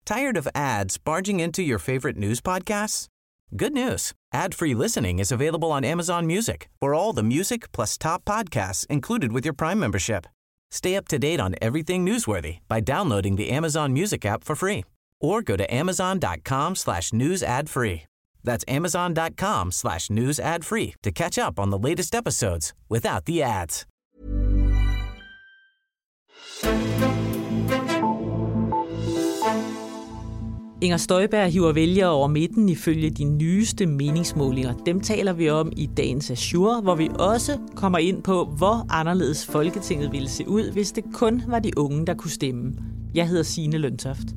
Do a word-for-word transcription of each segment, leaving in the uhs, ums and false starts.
Tired of ads barging into your favorite news podcasts? Good news. Ad-free listening is available on Amazon Music for all the music plus top podcasts included with your Prime membership. Stay up to date on everything newsworthy by downloading the Amazon Music app for free or go to amazon.com slash news ad free. That's amazon.com slash news ad free to catch up on the latest episodes without the ads. Inger Støjberg hiver vælgere over midten ifølge de nyeste meningsmålinger. Dem taler vi om i dagens Azure, hvor vi også kommer ind på, hvor anderledes Folketinget ville se ud, hvis det kun var de unge, der kunne stemme. Jeg hedder Signe Løntoft.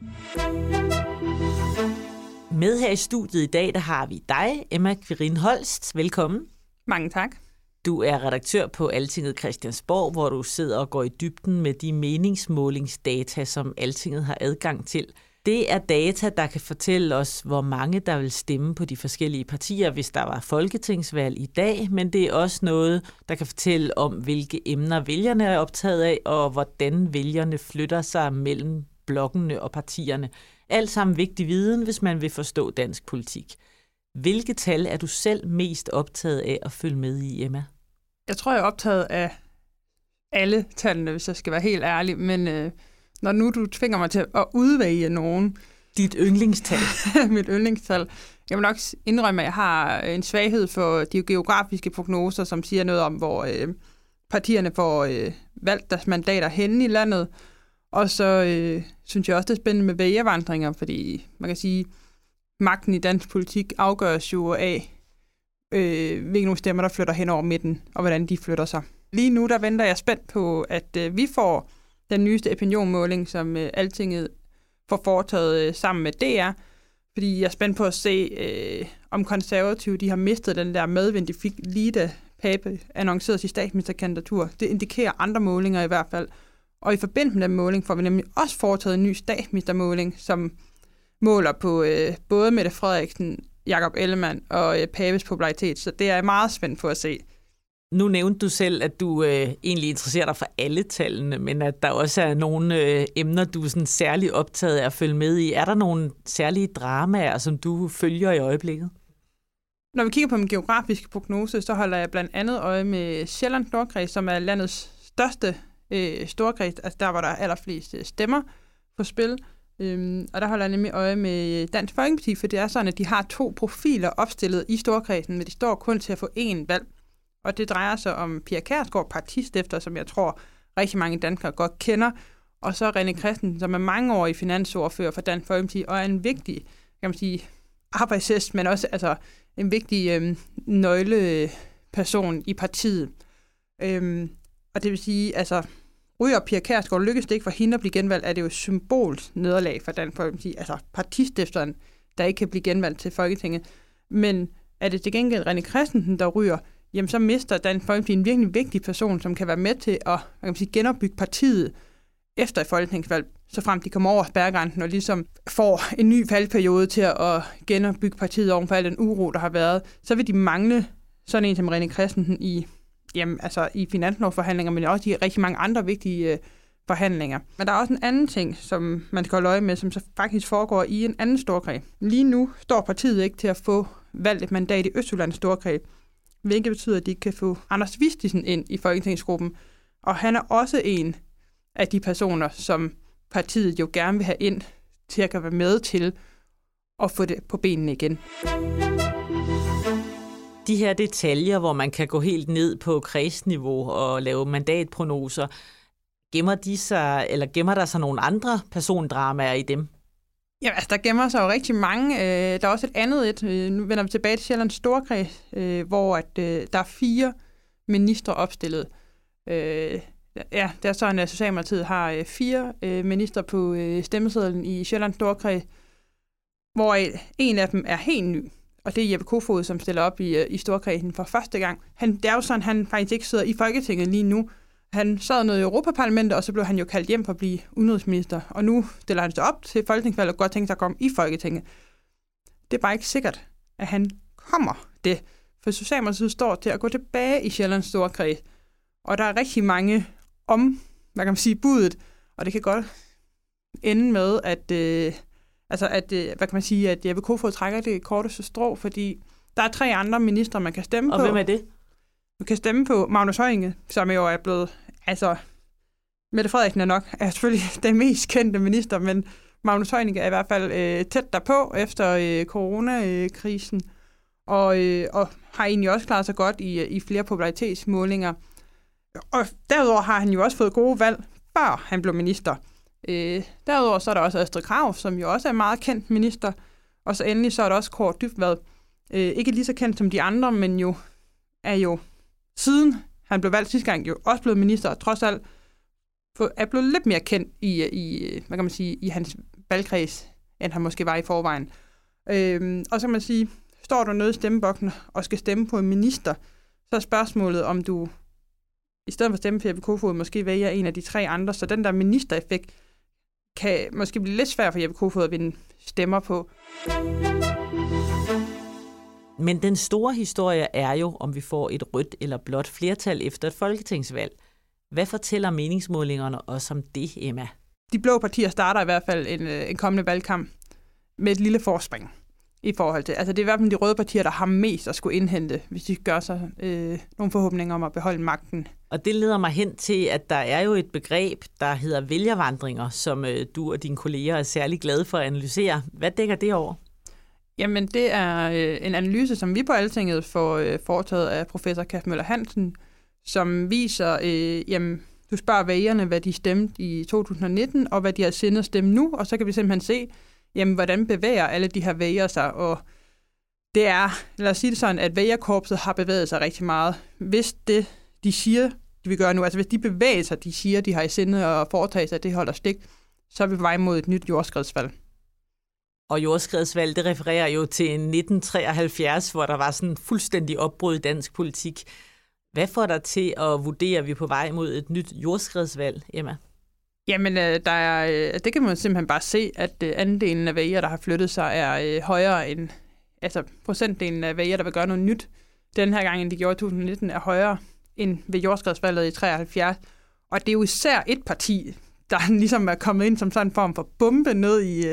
Med her i studiet i dag, der har vi dig, Emma Quirin Holst. Velkommen. Mange tak. Du er redaktør på Altinget Christiansborg, hvor du sidder og går i dybden med de meningsmålingsdata, som Altinget har adgang til. Det er data, der kan fortælle os, hvor mange der vil stemme på de forskellige partier, hvis der var folketingsvalg i dag, men det er også noget, der kan fortælle om, hvilke emner vælgerne er optaget af, og hvordan vælgerne flytter sig mellem blokkene og partierne. Alt sammen vigtig viden, hvis man vil forstå dansk politik. Hvilke tal er du selv mest optaget af at følge med i, Emma? Jeg tror, jeg er optaget af alle tallene, hvis jeg skal være helt ærlig, men øh, når nu du tvinger mig til at udvælge nogen... Dit yndlingstal. Mit yndlingstal. Jeg vil nok indrømme, at jeg har en svaghed for de geografiske prognoser, som siger noget om, hvor øh, partierne får øh, valgt deres mandater henne i landet. Og så øh, synes jeg også, det er spændende med vælgervandringer, fordi man kan sige, magten i dansk politik afgøres jo af, øh, hvilke stemmer, der flytter hen over midten, og hvordan de flytter sig. Lige nu, der venter jeg spændt på, at øh, vi får den nyeste opinionmåling, som øh, Altinget får foretaget øh, sammen med D R, fordi jeg er spændt på at se, øh, om konservative de har mistet den der medvind, de fik lige da Pape annoncerede sit statsministerkandidatur. Det indikerer andre målinger i hvert fald. Og i forbindelse med den måling får vi nemlig også foretaget en ny statsministermåling, som måler på øh, både Mette Frederiksen, Jakob Ellemann og øh, Papes popularitet. Så det er jeg meget spændt på at se. Nu nævnte du selv, at du øh, egentlig interesserer dig for alle tallene, men at der også er nogle øh, emner, du er sådan særligt optaget af at følge med i. Er der nogle særlige dramaer, som du følger i øjeblikket? Når vi kigger på min geografiske prognose, så holder jeg blandt andet øje med Sjælland Storkreds, som er landets største øh, storkreds, altså der, hvor der er allerflest stemmer på spil. Øhm, og der holder jeg nemlig øje med Dansk Folkeparti, for det er sådan, at de har to profiler opstillet i storkredsen, men de står kun til at få én valg. Og det drejer sig om Pia Kjærsgaard, partistifter, som jeg tror rigtig mange danskere godt kender, og så René Christensen, som er mangeårig finansordfører for Dansk Folkeparti, og er en vigtig, kan man sige, arbejdshest, men også altså, en vigtig øhm, nøgleperson i partiet. Øhm, og det vil sige, altså, ryger Pia Kjærsgaard, lykkes det ikke for hende at blive genvalgt, er det jo et symbols nederlag for Dansk Folkeparti, altså partistifteren, der ikke kan blive genvalgt til Folketinget. Men er det til gengæld René Christensen, der ryger, jamen så mister Dansk Folkeparti en virkelig vigtig person, som kan være med til at man kan sige, genopbygge partiet efter et folketingsvalg, så frem de kommer over spærregrænsen og ligesom får en ny valgperiode til at genopbygge partiet oven for al den uro, der har været, så vil de mangle sådan en som René Christensen i, jamen, altså i finanslovsforhandlinger, men også i rigtig mange andre vigtige øh, forhandlinger. Men der er også en anden ting, som man skal holde øje med, som så faktisk foregår i en anden storkreds. Lige nu står partiet ikke til at få valgt et mandat i Østjyllands storkreds, hvilket betyder, at de kan få Anders Vistisen ind i folketingsgruppen. Og han er også en af de personer, som partiet jo gerne vil have ind til at være med til at få det på benene igen. De her detaljer, hvor man kan gå helt ned på kredsniveau og lave mandatprognoser, gemmer de sig, eller gemmer der sig nogle andre persondramaer i dem? Ja, altså der gemmer sig jo rigtig mange. Der er også et andet et. Nu vender vi tilbage til Sjællands Storkreds, hvor at, der er fire ministre opstillet. Ja, det er sådan, at Socialdemokratiet har fire ministre på stemmesedlen i Sjællands Storkreds, hvor en af dem er helt ny. Og det er Jeppe Kofod, som stiller op i, i Storkredsen for første gang. Han, det er jo sådan, han faktisk ikke sidder i Folketinget lige nu. Han sad noget i Europaparlamentet, og så blev han jo kaldt hjem for at blive udenrigsminister. Og nu stiller han sig op til folketingsvalget og godt tænker sig at komme i Folketinget. Det er bare ikke sikkert, at han kommer det. For Socialdemokratiet står til at gå tilbage i Sjællands Storkreds. Og der er rigtig mange om, hvad kan man sige, budet. Og det kan godt ende med, at, øh, Altså, at, hvad kan man sige, at Jeppe Kofod trækker det korteste strå, fordi der er tre andre ministre, man kan stemme og på. Og hvem er det? Man kan stemme på Magnus Heunicke, som jo er blevet, altså, Mette Frederiksen er nok, er selvfølgelig den mest kendte minister, men Magnus Heunicke er i hvert fald øh, tæt derpå efter øh, coronakrisen, og, øh, og har egentlig også klaret sig godt i, i flere popularitetsmålinger. Og derudover har han jo også fået gode valg, før han blev minister. Øh, derudover så er der også Astrid Krag, som jo også er en meget kendt minister, og så endelig så er der også Kaare Dybvad. Øh, ikke lige så kendt som de andre, men jo er jo siden han blev valgt sidste gang, jo også blevet minister, og trods alt er blevet lidt mere kendt i, i, hvad kan man sige, i hans valgkreds, end han måske var i forvejen. Øh, og så kan man sige, står du nede i stemmeboksen og skal stemme på en minister, så er spørgsmålet, om du i stedet for at stemme for Jeppe Kofod, måske vælger en af de tre andre, så den der ministereffekt kan måske blive lidt svært for Jeppe Kofod at vinde stemmer på. Men den store historie er jo, om vi får et rødt eller blåt flertal efter et folketingsvalg. Hvad fortæller meningsmålingerne også om det, Emma? De blå partier starter i hvert fald en, en kommende valgkamp med et lille forspring i forhold til. Altså det er i hvert fald de røde partier, der har mest at skulle indhente, hvis de gør sig øh, nogle forhåbninger om at beholde magten. Og det leder mig hen til, at der er jo et begreb, der hedder vælgervandringer, som øh, du og dine kolleger er særlig glade for at analysere. Hvad dækker det over? Jamen det er øh, en analyse, som vi på Altinget får øh, foretaget af professor Kasper Møller Hansen, som viser, øh, jamen du spørger vælgerne, hvad de stemte i to tusind nitten, og hvad de har sindet at stemme nu, og så kan vi simpelthen se, jamen, hvordan bevæger alle de her vælgere sig, og det er, lad os sige det sådan, at vælgerkorpset har bevæget sig rigtig meget. Hvis det, de siger, de vil gøre nu, altså hvis de bevægelser, de siger, de har i sinde og foretage sig, det holder stik, så er vi på vej mod et nyt jordskredsvalg. Og jordskredsvalg, det refererer jo til nitten treoghalvfjerds, hvor der var sådan en fuldstændig opbrud i dansk politik. Hvad får dig til at vurdere, at vi er på vej mod et nyt jordskredsvalg, Emma? Jamen, der er, det kan man simpelthen bare se, at andelen af vælgere, der har flyttet sig, er højere end, altså procentdelen af vælgere, der vil gøre noget nyt den her gang, end de gjorde i to tusind nitten, er højere end ved jordskredsvalget i treoghalvfjerds. Og det er jo især et parti, der ligesom er kommet ind som sådan en form for bombe ned i,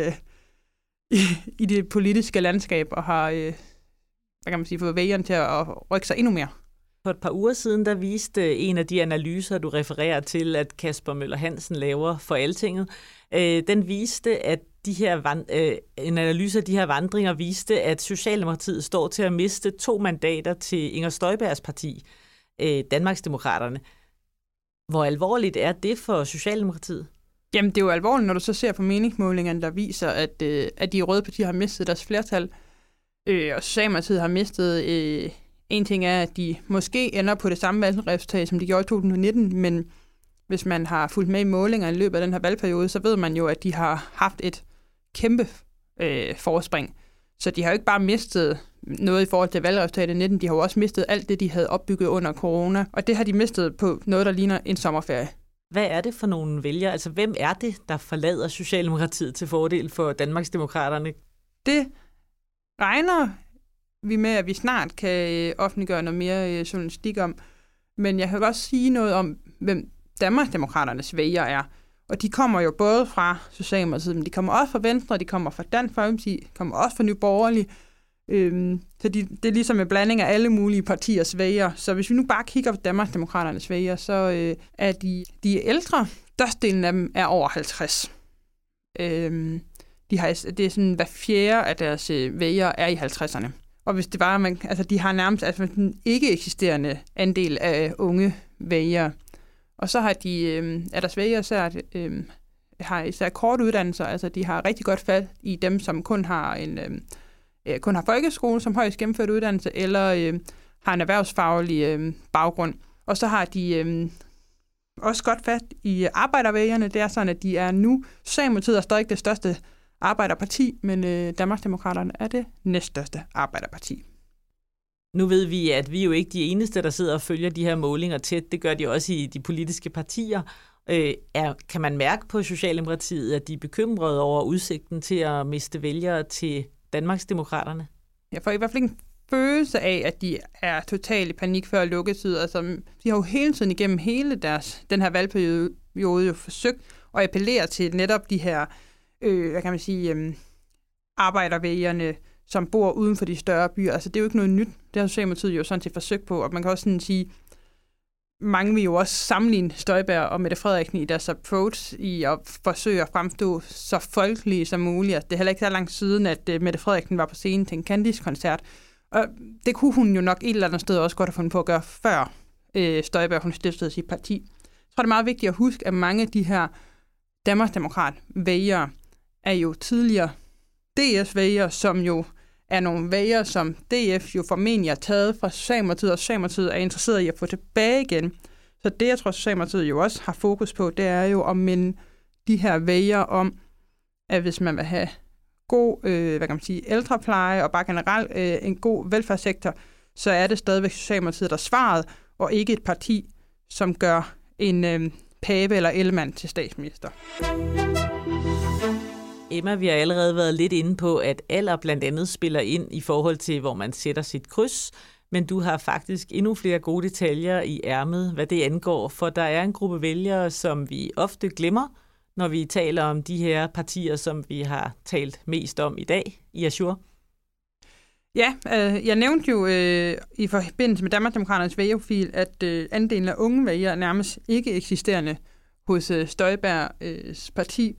i, i det politiske landskab, og har, hvad kan man sige, fået vælgerne til at rykke sig endnu mere. For et par uger siden, der viste en af de analyser, du refererer til, at Kasper Møller Hansen laver for Altinget, øh, den viste, at de her vand, øh, en analyse af de her vandringer viste, at Socialdemokratiet står til at miste to mandater til Inger Støjbergs parti, øh, Danmarksdemokraterne. Hvor alvorligt er det for Socialdemokratiet? Jamen, det er jo alvorligt, når du så ser på meningsmålingerne, der viser, at, øh, at de røde partier har mistet deres flertal, øh, og Socialdemokratiet har mistet... Øh, En ting er, at de måske ender på det samme valgresultat, som de gjorde i to tusind nitten, men hvis man har fulgt med i målinger i løbet af den her valgperiode, så ved man jo, at de har haft et kæmpe øh, forspring. Så de har jo ikke bare mistet noget i forhold til valgresultatet i nitten, de har jo også mistet alt det, de havde opbygget under corona, og det har de mistet på noget, der ligner en sommerferie. Hvad er det for nogle vælgere? Altså, hvem er det, der forlader Socialdemokratiet til fordel for Danmarksdemokraterne? Det regner vi med, at vi snart kan offentliggøre noget mere journalistik om. Men jeg kan også sige noget om, hvem Danmarksdemokraternes vælgere er. Og de kommer jo både fra Socialdemokratiet, men de kommer også fra Venstre, de kommer fra Dansk Folkeparti, de kommer også fra Nye Borgerlige. Øhm, så de, det er ligesom en blanding af alle mulige partiers vælgere. Så hvis vi nu bare kigger på Danmarksdemokraternes vælgere, så øh, er de, de ældre, størstedelen af dem er over halvtreds. Øhm, de har, det er sådan, hver fjerde af deres øh, vælgere er i halvtredserne. Og hvis det bare, man, altså de har nærmest altså en ikke eksisterende andel af unge vælgere. Og så har de, øh, er deres vælgere især, øh, har især korte uddannelser, altså de har rigtig godt fat i dem, som kun har en øh, kun har folkeskole som højst gennemført uddannelse, eller øh, har en erhvervsfaglig øh, baggrund. Og så har de øh, også godt fat i arbejdervælgerne. Det er sådan, at de er nu, Socialdemokratiet er stadig det største arbejderparti, men øh, Danmarksdemokraterne er det næststørste arbejderparti. Nu ved vi, at vi er jo ikke de eneste, der sidder og følger de her målinger tæt. Det gør de også i de politiske partier. Øh, er, kan man mærke på Socialdemokratiet, at de er bekymrede over udsigten til at miste vælgere til Danmarksdemokraterne? Jeg får i hvert fald ikke en følelse af, at de er totalt i panik før lukketid. Altså, de har jo hele tiden igennem hele deres, den her valgperiode jo forsøgt at appellere til netop de her Øh, hvad kan man sige, øh, arbejdervælgerne, som bor uden for de større byer. Altså, det er jo ikke noget nyt. Det har Socialdemokratiet jo sådan set forsøgt på, og man kan også sådan sige, mange vil jo også sammenligne Støjberg og Mette Frederiksen i deres approach i at forsøge at fremstå så folkelige som muligt. Altså, det er heller ikke så langt siden, at uh, Mette Frederiksen var på scenen til en Candice-koncert. Og det kunne hun jo nok et eller andet sted også godt have fundet på at gøre, før uh, Støjberg hun stiftede sit parti. Jeg tror, det er meget vigtigt at huske, at mange af de her Danmarksdemokrat-vælgere er jo tidligere D S-vælgere, som jo er nogle vælgere, som D F jo formentlig har taget fra Socialdemokratiet, og Socialdemokratiet er interesseret i at få tilbage igen. Så det, jeg tror, Socialdemokratiet jo også har fokus på, det er jo at minde de her vælgere om, at hvis man vil have god øh, hvad kan man sige, ældrepleje og bare generelt øh, en god velfærdssektor, så er det stadigvæk Socialdemokratiet, der svaret, og ikke et parti, som gør en øh, Pape eller Ellemann til statsminister. Emma, vi har allerede været lidt inde på, at alder blandt andet spiller ind i forhold til, hvor man sætter sit kryds, men du har faktisk endnu flere gode detaljer i ærmet, hvad det angår, for der er en gruppe vælgere, som vi ofte glemmer, når vi taler om de her partier, som vi har talt mest om i dag i Azure. Ja, øh, jeg nævnte jo øh, i forbindelse med Danmarksdemokraternes vælgerprofil, at øh, andelen af unge vælgere er nærmest ikke eksisterende hos øh, Støjbergs øh, parti.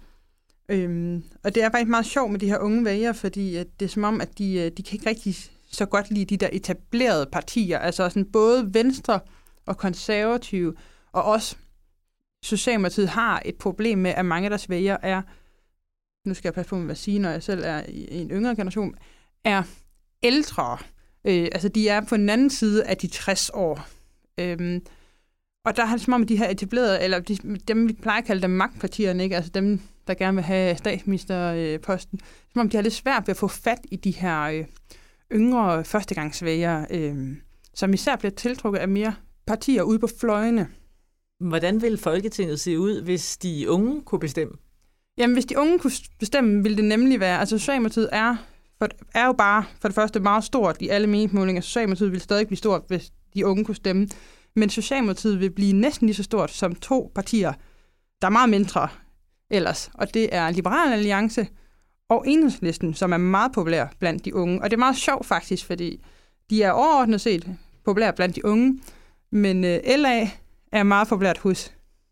Øhm, og det er faktisk meget sjovt med de her unge vælgere, fordi at det er som om, at de, de kan ikke rigtig så godt lide de der etablerede partier, altså sådan både Venstre og Konservative, og også Socialdemokratiet har et problem med, at mange af deres vælgere er, nu skal jeg passe på med at sige, når jeg selv er i en yngre generation, er ældre. Øh, altså de er på den anden side af de tres år. Øhm, og der er det som om, at de her etablerede, eller de, dem vi plejer at kalde dem magtpartierne, ikke? Altså dem, der gerne vil have statsministerposten, som om de har lidt svært ved at få fat i de her øh, yngre førstegangsvælgere, øh, som især bliver tiltrukket af mere partier ude på fløjene. Hvordan ville Folketinget se ud, hvis de unge kunne bestemme? Jamen, hvis de unge kunne bestemme, ville det nemlig være, altså Socialdemokratiet er, for, er jo bare for det første meget stort i alle meningsmålinger. Socialdemokratiet ville stadig blive stort, hvis de unge kunne stemme. Men Socialdemokratiet vil blive næsten lige så stort som to partier, der er meget mindre ellers. Og det er Liberal Alliance og Enhedslisten, som er meget populær blandt de unge. Og det er meget sjovt faktisk, fordi de er overordnet set populære blandt de unge, men øh, L A er meget populært hos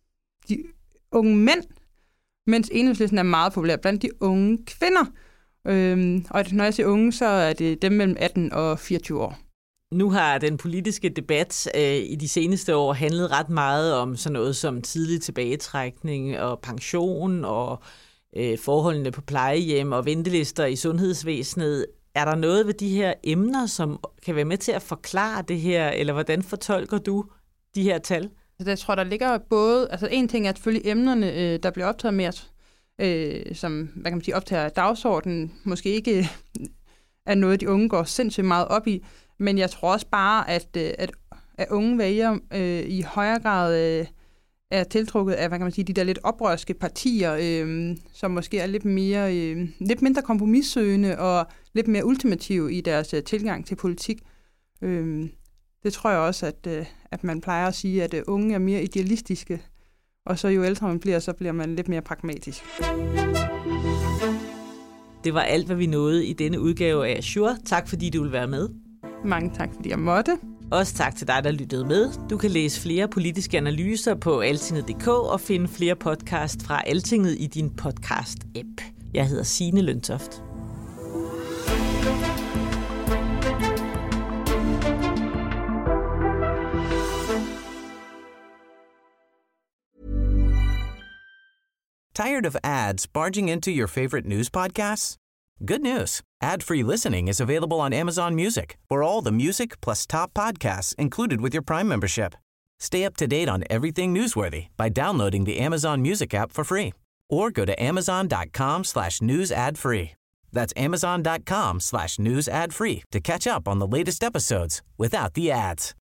de unge mænd, mens Enhedslisten er meget populær blandt de unge kvinder. Øhm, og når jeg siger unge, så er det dem mellem atten og fireogtyve år. Nu har den politiske debat øh, i de seneste år handlet ret meget om sådan noget som tidlig tilbagetrækning og pension og øh, forholdene på plejehjem og ventelister i sundhedsvæsenet. Er der noget ved de her emner, som kan være med til at forklare det her, eller hvordan fortolker du de her tal? Jeg tror, der ligger både, altså en ting er selvfølgelig emnerne, øh, der bliver optaget mere, øh, som hvad kan man sige, optager dagsordenen, måske ikke er noget, de unge går sindssygt meget op i, men jeg tror også bare, at, at, at unge vælgere øh, i højere grad øh, er tiltrukket af, hvad kan man sige, de der lidt oprørske partier, øh, som måske er lidt mere, øh, lidt mindre kompromissøgende og lidt mere ultimative i deres øh, tilgang til politik. Øh, det tror jeg også, at, øh, at man plejer at sige, at øh, unge er mere idealistiske, og så jo ældre man bliver, så bliver man lidt mere pragmatisk. Det var alt, hvad vi nåede i denne udgave af Azure. Tak fordi du ville være med. Mange tak, fordi jeg måtte. Også tak til dig, der lyttede med. Du kan læse flere politiske analyser på altinget punktum d k og finde flere podcast fra Altinget i din podcast-app. Jeg hedder Signe Løntoft. Tired of ads barging into your favorite news podcasts? Good news. Ad-free listening is available on Amazon Music for all the music plus top podcasts included with your Prime membership. Stay up to date on everything newsworthy by downloading the Amazon Music app for free or go to amazon.com slash news ad free. That's amazon.com slash news ad free to catch up on the latest episodes without the ads.